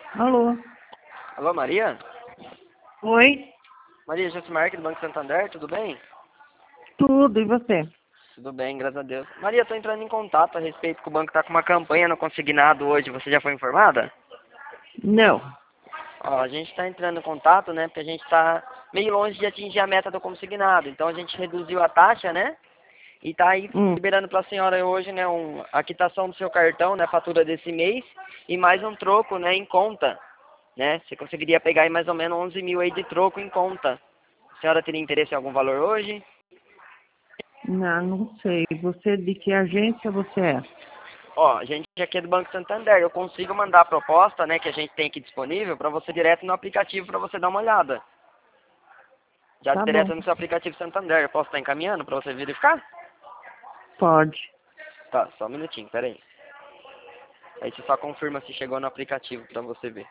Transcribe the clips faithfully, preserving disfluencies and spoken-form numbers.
Alô? Alô, Maria? Oi? Maria, Josimar aqui do Banco Santander, tudo bem? Tudo, e você? Tudo bem, graças a Deus. Maria, estou entrando em contato a respeito que o banco está com uma campanha no consignado hoje, você já foi informada? Não. Ó, a gente está entrando em contato, né, porque a gente está meio longe de atingir a meta do consignado, então a gente reduziu a taxa, né, e está aí Hum. liberando para a senhora hoje, né, um, a quitação do seu cartão, né, fatura desse mês, e mais um troco, né, em conta, né, você conseguiria pegar aí mais ou menos onze mil aí de troco em conta. A senhora teria interesse em algum valor hoje? Não, não sei. Você, de que agência você é? Ó, a gente aqui é do Banco Santander, eu consigo mandar a proposta, né, que a gente tem aqui disponível para você direto no aplicativo para você dar uma olhada. Já Tá bom. direto no seu aplicativo Santander, eu posso estar encaminhando para você verificar? Pode. Tá, só um minutinho, pera aí. Aí você só confirma se chegou no aplicativo para você ver.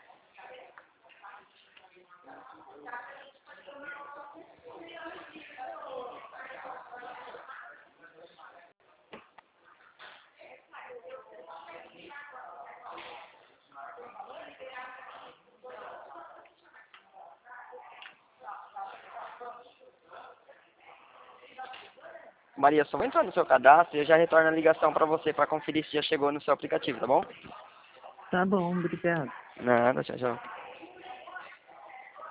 Maria, só vou entrar no seu cadastro e eu já retorno a ligação para você para conferir se já chegou no seu aplicativo, tá bom? Tá bom, obrigada. Nada, tchau, tchau.